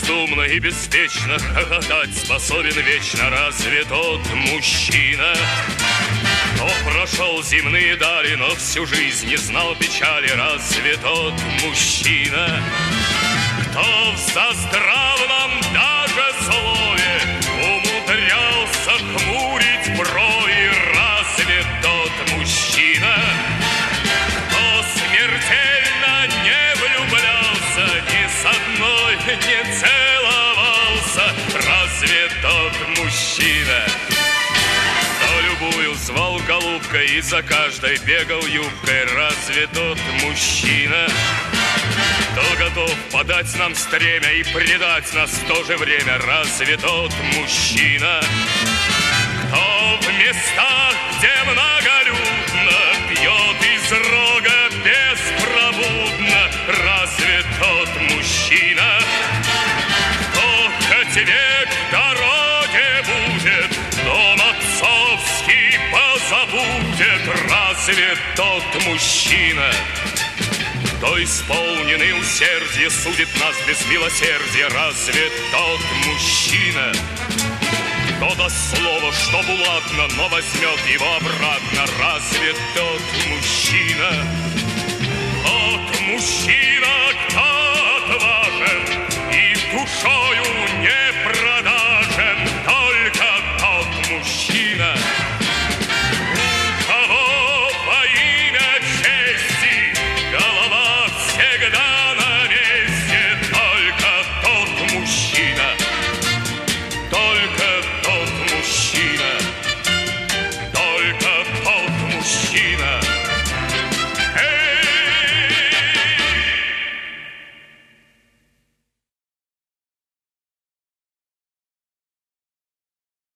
безумно и беспечно, хохотать способен вечно разве тот мужчина? Кто прошел земные дали, но всю жизнь не знал печали, разве тот мужчина? Кто в заздравном даже слове умудрялся хмурить брови, разве тот мужчина? Кто смертельно не влюблялся, ни с одной не целовался, разве тот мужчина? Кто любую звал голубкой и за каждой бегал юбкой, разве тот мужчина? Кто готов подать нам стремя и предать нас в то же время, разве тот мужчина? Кто в местах, где многолюдно, пьет из рога беспробудно, разве тот мужчина? Кто хоть век в дороге будет, дом отцовский позабудет, разве тот мужчина? Кто исполненный усердия судит нас без милосердия, разве тот мужчина? Кто даст слово, что буладно, но возьмет его обратно, разве тот мужчина?